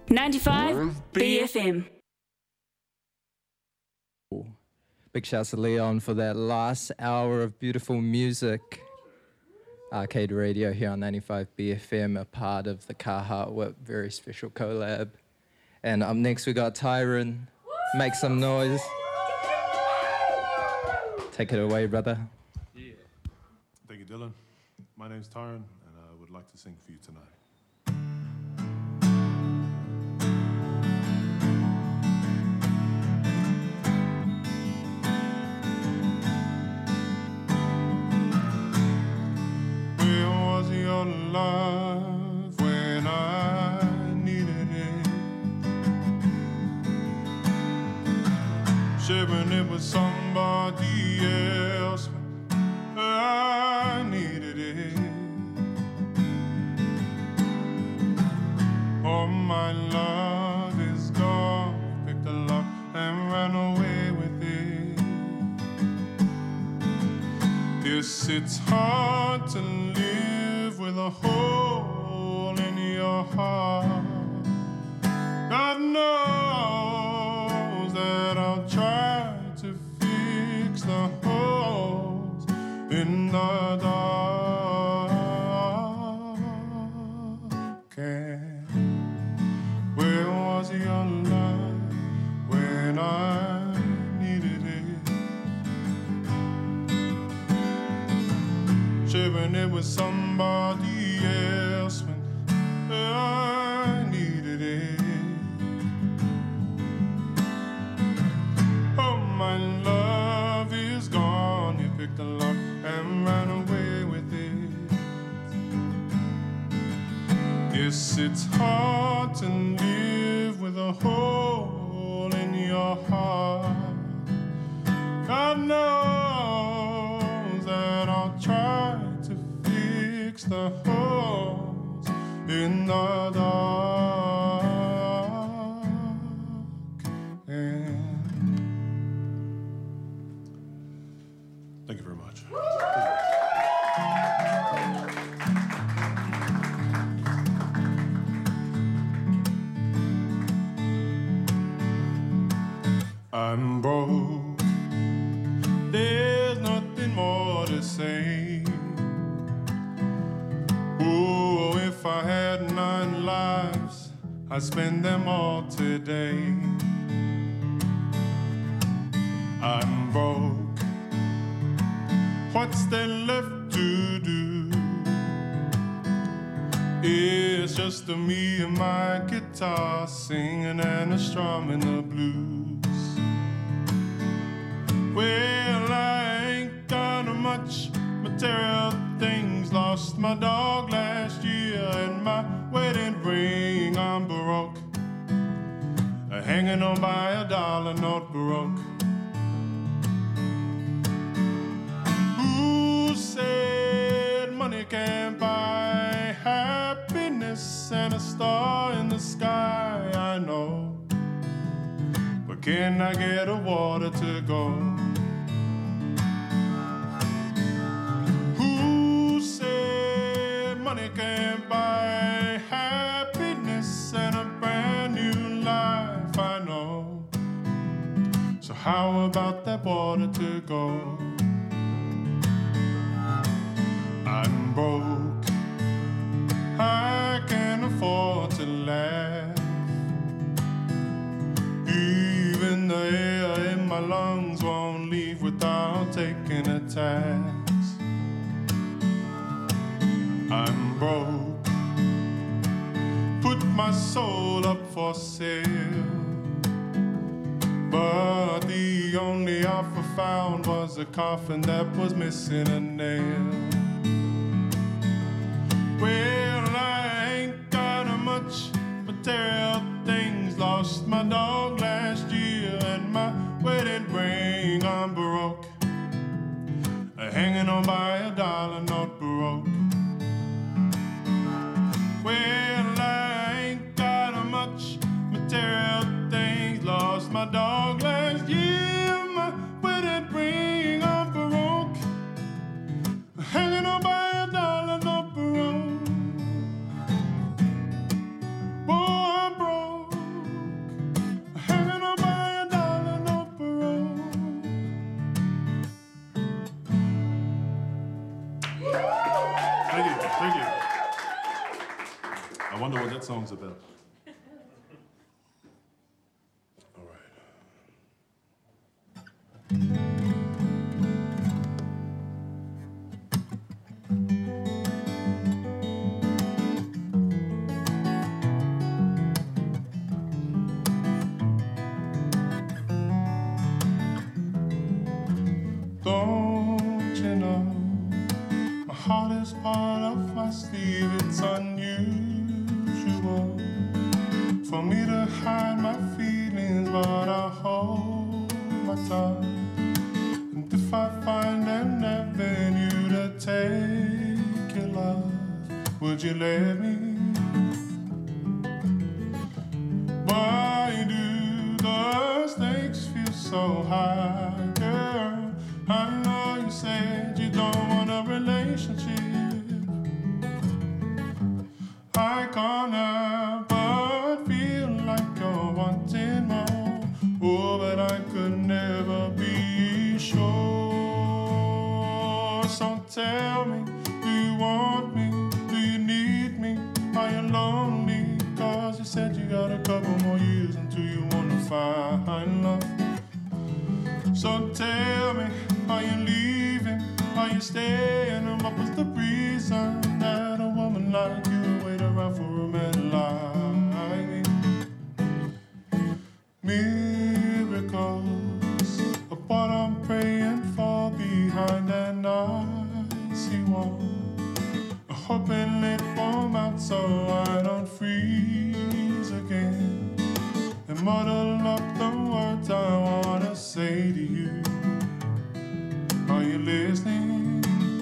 95 BFM. Big shouts to Leon for that last hour of beautiful music. Arcade Radio here on 95 BFM, a part of the Carhartt Whip, very special collab. And up next we got Tyron. Make some noise. Take it away, brother. Yeah. Thank you, Dylan. My name's Tyron, and I would like to sing for you tonight. Where was your love when I needed it? Sharing it with somebody else when I needed it. All my love is gone. You picked a lock and ran away with it. Yes, it's hard to live with a hole in your heart. God knows that I'll try to fix the holes in the dark. And where was your love when I needed it? Sharing it with somebody else when I needed it. Oh, my love is gone. You picked a lock and ran away with it. Yes, it's hard to live with a hole in your heart. God knows that I'll try to fix the holes in the dark. And thank you very much. I'm broke. There's nothing more to say. Oh, if I had 9 lives, I'd spend them all today. I'm broke. What's there left to do? It's just me and my guitar singing and a strumming the blues. Well, I ain't got much material things. Lost my dog last year and my wedding ring. I'm broke, hanging on by a dollar note, broke. Who said money can't buy happiness and a star in the sky? I know, but can I get a water to go? Who said money can't buy happiness and a brand new life? I know, so how about that water to go? I'm broke, I can't afford to laugh. Even the air in my lungs won't leave without taking a tax. I'm broke, put my soul up for sale, but the only offer found was a coffin that was missing a nail. Well, I ain't got much material things. Lost my dog last year and my wedding ring. I'm broke, hanging on by a dollar note, broke. Well, I ain't got much material things. Lost my dog last year, my wedding ring. I'm broke, hanging on by a dollar note, broke. Oh, I'm broke. that song's about. All right. Don't you know, my heart is part of my sleeve. It's unusual for me to hide my feelings, but I hold my tongue. And if I find an avenue to take your love, would you let me? Why do the stakes feel so high, girl? I know you said you don't want a relationship. I can't help but feel like you're wanting more. Oh, but I could never be sure. So tell me, do you want me? Do you need me? Are you lonely? 'Cause you said you got a couple more years until you wanna find love. So tell me, are you leaving? Are you staying? And what was the reason that a woman like you would wait around for a man like me? Miracles are what I'm praying for behind an icy wall, hoping it won't melt so I don't freeze again and muddle up the words I wanna say to you. Are you listening?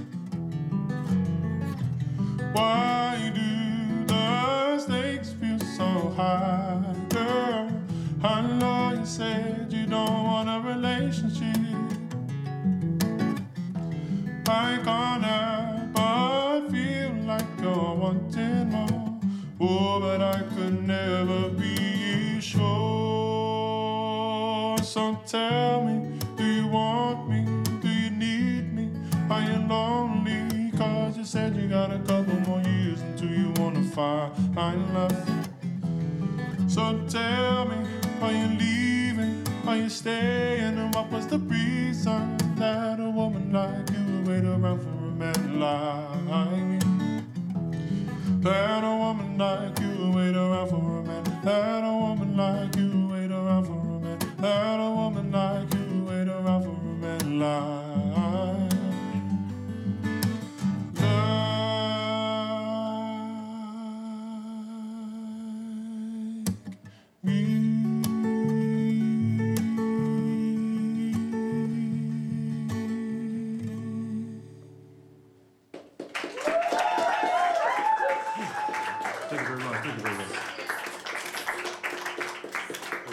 Why do the stakes feel so high, girl? I know you said you don't want a relationship. I can't help but feel like you're wanting more. Oh, but I could never be sure. So tell me, do you want me? Do you need me? Are you lonely? 'Cause you said you got a couple more years until you wanna find love. So tell me, are you leaving? Are you staying? And what was the reason that a woman like you would wait around for a man like me? That a woman like you would wait around for a man. That a woman like you would wait around for a man. That a woman like you would wait around for a man like me. Thank you very much. Thank you very much.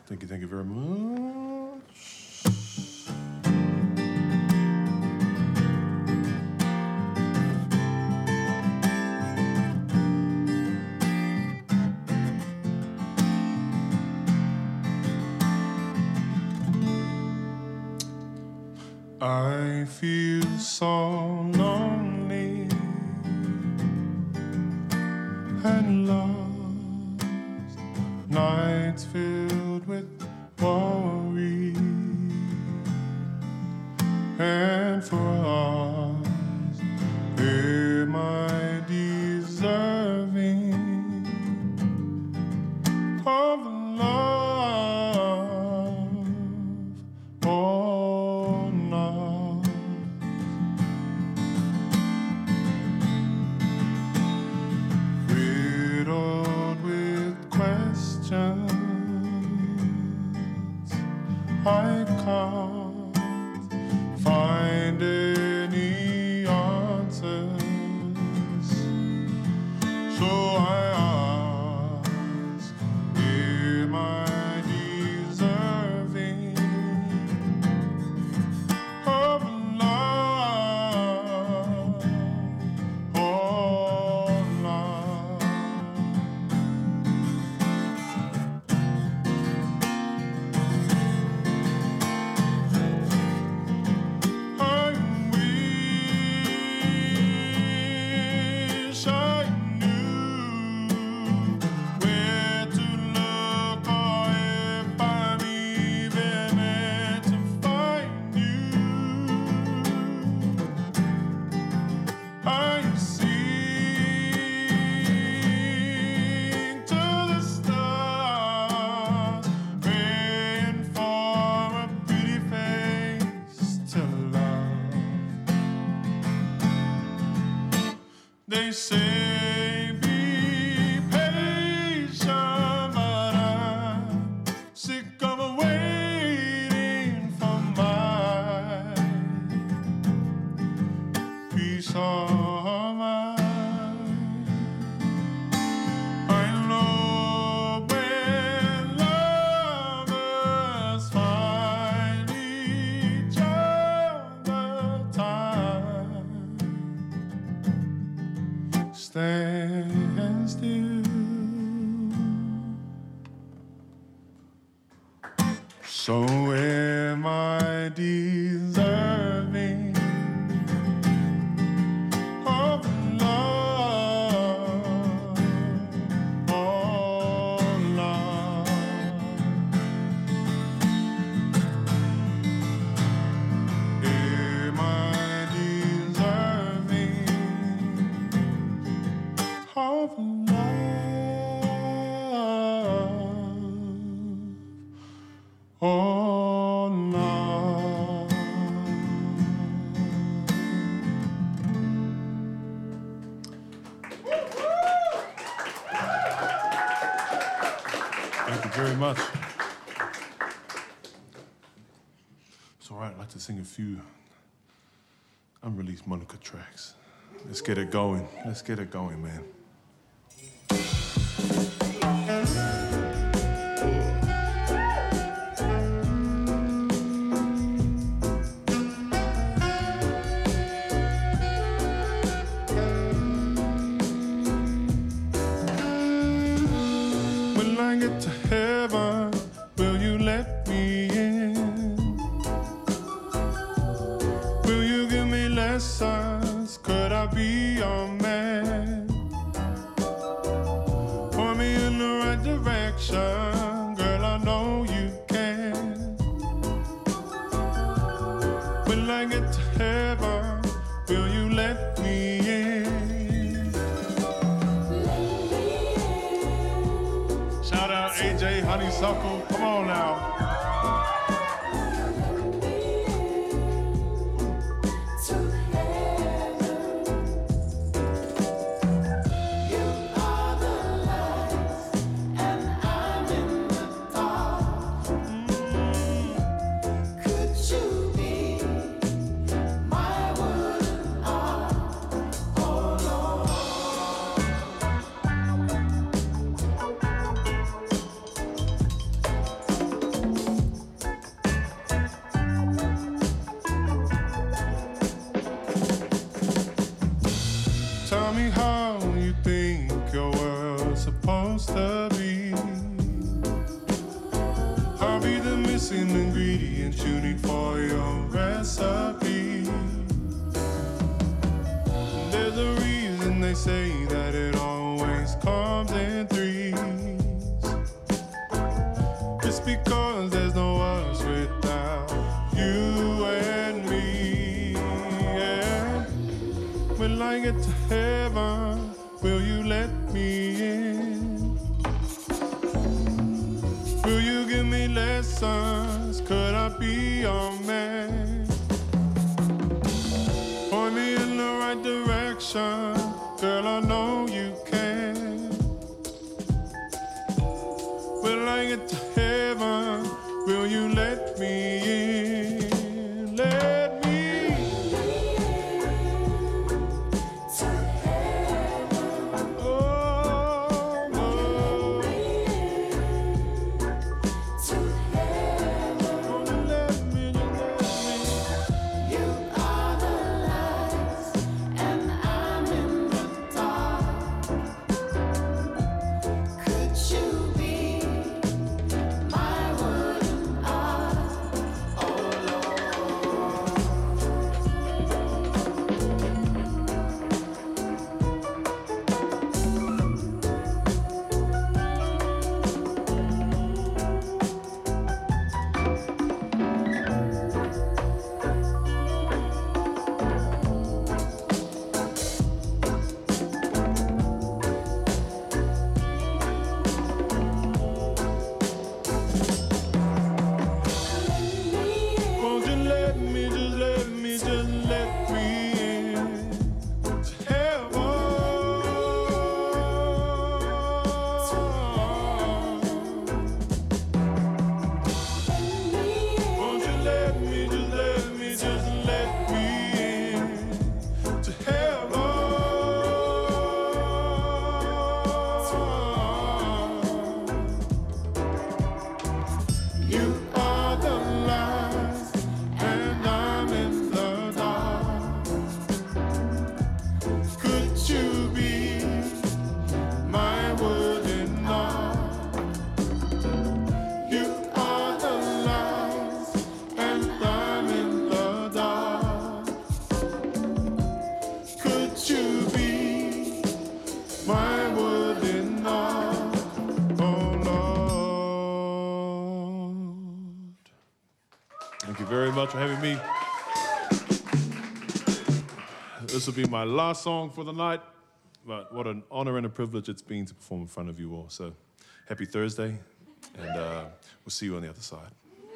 Thank you very much. I feel so lonely and lost, nights filled with worry, and for us, am I deserving of love or not? Riddled with questions, I can't find any answers, so I ask, am I deserving of love or not? I wish I knew where to look, or if I'm even meant to find you. I sing to the stars, praying for a pretty face to love. They say be patient, but I'm sick of waiting for my peace of mind. I know when lovers find each other, time stand still. So am I deserving of love or not? Am I deserving of love or not? Thank you very much. It's all right. I'd like to sing a few unreleased Monica tracks. Let's get it going. Let's get it going, man. When I get to heaven, will you let me in? Will you give me lessons? Could I be your man? Point me in the right direction, girl, I know you can. When I get to heaven, will you let me in? Shout out AJ Honeysuckle, come on now. missing ingredients you need for your recipe. There's a reason they say that it always comes in threes. It's because there's no us without you and me. Yeah. When I get to heaven, will you let me in? Will you give me lessons? Could I be your man? Point me in the right direction, girl, I know you can. Will I get to heaven? Will you let me in? Let me for having me. This will be my last song for the night, but what an honor and a privilege it's been to perform in front of you all. So happy Thursday, and we'll see you on the other side.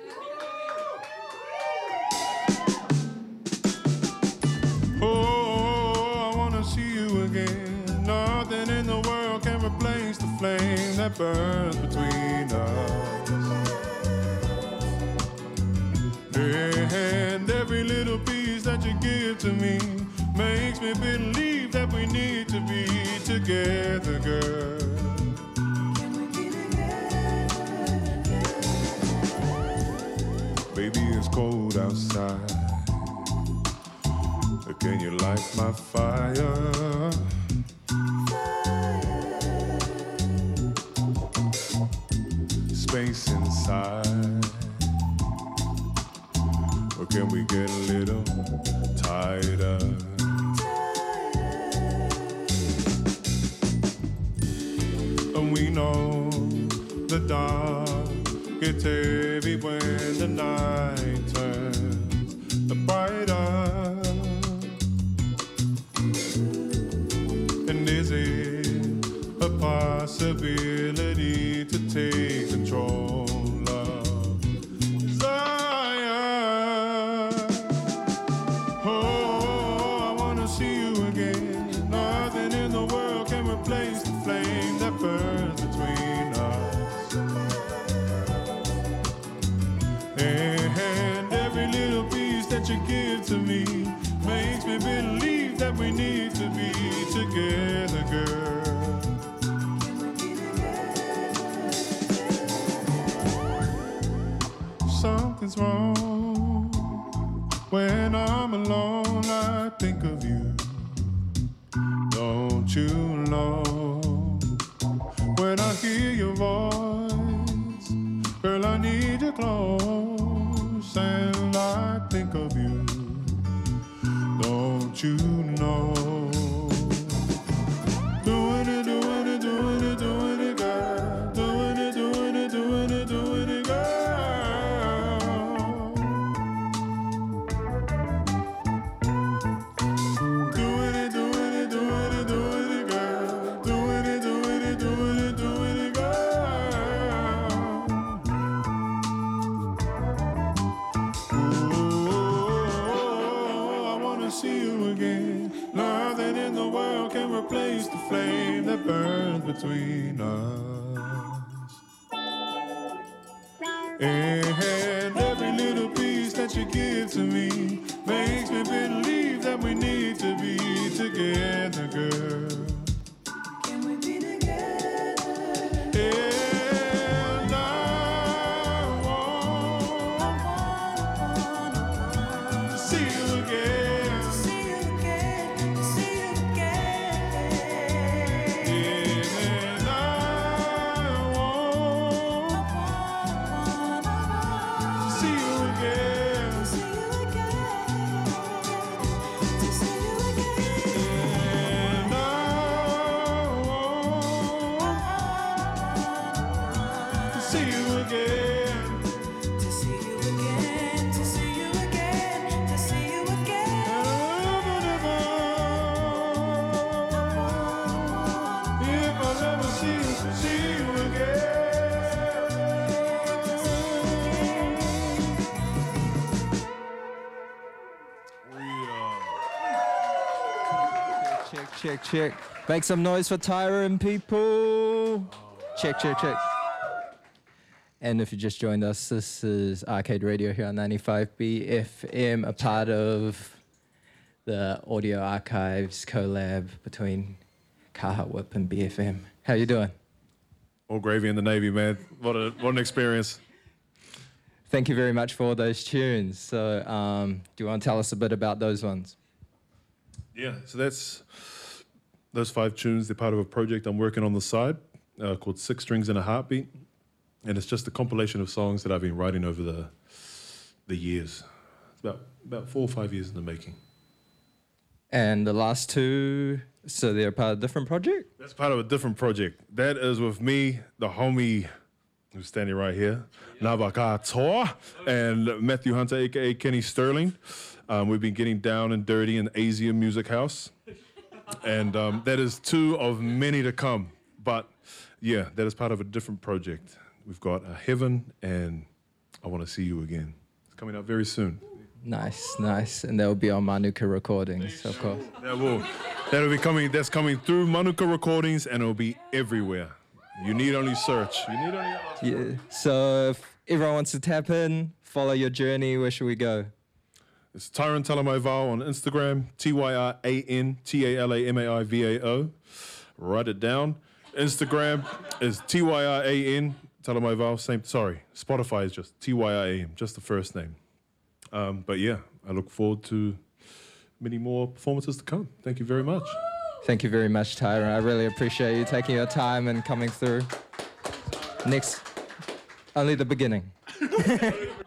Oh, I want to see you again. Nothing in the world can replace the flame that burns between us. And every little piece that you give to me makes me believe that we need to be together, girl. Baby, it's cold outside, but can you light my fire? Space inside, or can we get a little tighter? And we know the dark gets heavy when the night turns the brighter. And is it a possibility to take control of desire? Oh, I wanna see you again. Nothing in the world can replace the flame that burns between us. And every little piece that you give to me makes me believe that we need to be together, girl. Something's wrong when I'm alone. I think of you. Don't you know? When I hear your voice, girl, I need you close. want you to know. Doing it, doing it, doing it, doing it, girl. Doing it, doing it, doing it, doing it, girl. Doing it, doing it, doing it, doing it, girl. Doing it, doing it, doing it, doing it, girl. I wanna see you again. Nothing in the world can replace the flame that burns between us. And every little piece that you give to me makes me believe that we need to be together, girl. Can we be together? And I want to see you again. To see you again. To see you again. And I want to see you again. To see you again. To see you again. And I want to see you again. To see you again. To see you again. To see you again. If I'll never see you again. Check, check. Make some noise for Tyron, people. Check, check, check. And if you just joined us, this is Arcade Radio here on 95 BFM, a part of the Audio Archives collab between Kaha Whip and BFM. How you doing? All gravy in the Navy, man. What an experience. Thank you very much for all those tunes. So do you want to tell us a bit about those ones? Yeah, so that's those 5 tunes. They're part of a project I'm working on the side called Six Strings and a Heartbeat. And it's just a compilation of songs that I've been writing over the years. It's about 4 or 5 years in the making. And the last 2, so they're part of a different project? That's part of a different project. That is with me, the homie who's standing right here, Navaka Toa, and Matthew Hunter, a.k.a. Kenny Sterling. We've been getting down and dirty in Asia Music House. And that is 2 of many to come. But yeah, that is part of a different project. We've got Heaven and I Want to See You Again. It's coming out very soon. Nice, nice. And they'll be on Manuka Recordings, of course. That'll be coming. That's coming through Manuka Recordings, and it'll be everywhere. You need only search. Yeah. So if everyone wants to tap in, follow your journey, where should we go? It's Tyron Talamaivao on Instagram, TYRAN TALAMAIVAO. Write it down. Instagram is TYRAN Talamaivao. Spotify is just TYRAN, just the first name. But yeah, I look forward to many more performances to come. Thank you very much. Thank you very much, Tyron. I really appreciate you taking your time and coming through. Next, only the beginning.